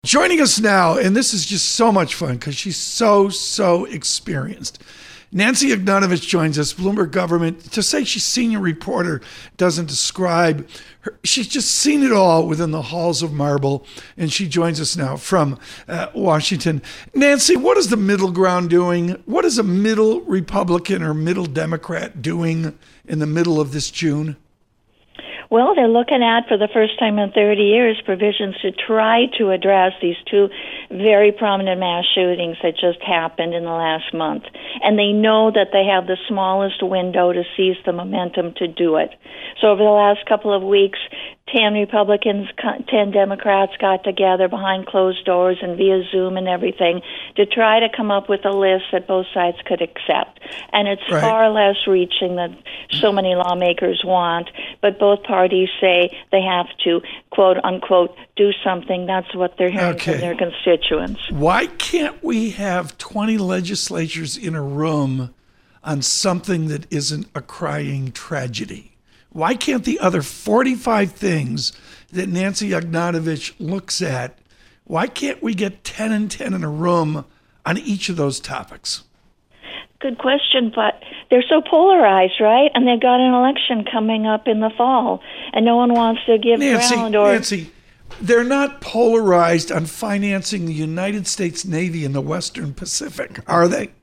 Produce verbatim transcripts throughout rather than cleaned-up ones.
Joining us now, and this is just so much fun because she's so, so experienced. Nancy Yagnonovich joins us, Bloomberg Government. To say she's senior reporter doesn't describe her. She's just seen it all within the halls of marble, and she joins us now from uh, Washington. Nancy, what is the middle ground doing? What is a middle Republican or middle Democrat doing in the middle of this June? Well, they're looking at, for the first time in thirty years, provisions to try to address these two very prominent mass shootings that just happened in the last month. And they know that they have the smallest window to seize the momentum to do it. So over the last couple of weeks, ten Republicans, ten Democrats got together behind closed doors and via Zoom and everything to try to come up with a list that both sides could accept. And it's right. far less reaching than so many lawmakers want, but both parties say they have to, quote unquote, do something. That's what they're hearing okay. from their constituents. Why can't we have twenty legislatures in a room on something that isn't a crying tragedy? Why can't the other forty-five things that Nancy Yagnonovich looks at, why can't we get ten and ten in a room on each of those topics? Good question, but they're so polarized, right? And they've got an election coming up in the fall, and no one wants to give Nancy, ground or... Nancy, they're not polarized on financing the United States Navy in the Western Pacific, are they?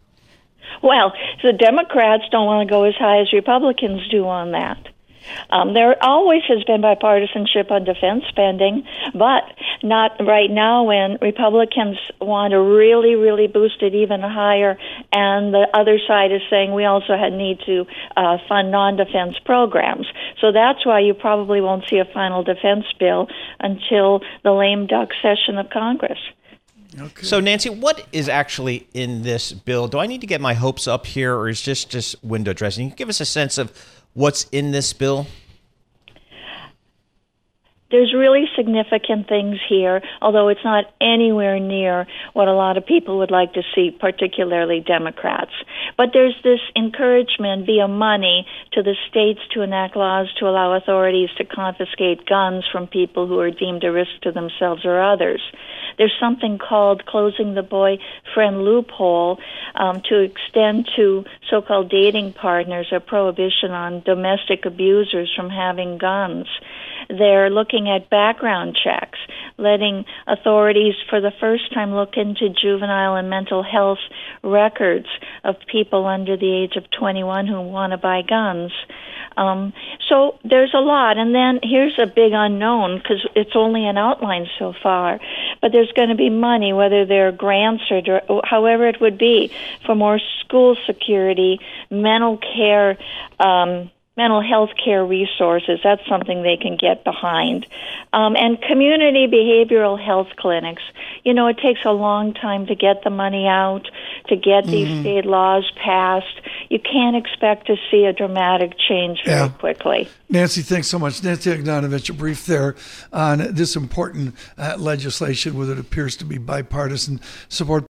Well, the Democrats don't want to go as high as Republicans do on that. Um, there always has been bipartisanship on defense spending, but not right now when Republicans want to really, really boost it even higher, and the other side is saying we also had need to uh, fund non-defense programs. So that's why you probably won't see a final defense bill until the lame duck session of Congress. Okay. So, Nancy, what is actually in this bill? Do I need to get my hopes up here, or is just just window dressing? Can you give us a sense of what's in this bill? There's really significant things here, although it's not anywhere near what a lot of people would like to see, particularly Democrats. But there's this encouragement via money to the states to enact laws to allow authorities to confiscate guns from people who are deemed a risk to themselves or others. There's something called closing the boyfriend loophole um, to extend to so-called dating partners a prohibition on domestic abusers from having guns. They're looking at background checks, letting authorities for the first time look into juvenile and mental health records of people under the age of twenty-one who want to buy guns. Um, so there's a lot. And then here's a big unknown because it's only an outline so far. But there's going to be money, whether they're grants or, or however it would be, for more school security, mental care, um, mental health care resources. That's something they can get behind. Um, and community behavioral health clinics. You know, it takes a long time to get the money out, to get these mm-hmm. state laws passed. You can't expect to see a dramatic change very yeah. quickly. Nancy, thanks so much. Nancy Yagnonovich, a brief there on this important uh, legislation with it appears to be bipartisan support.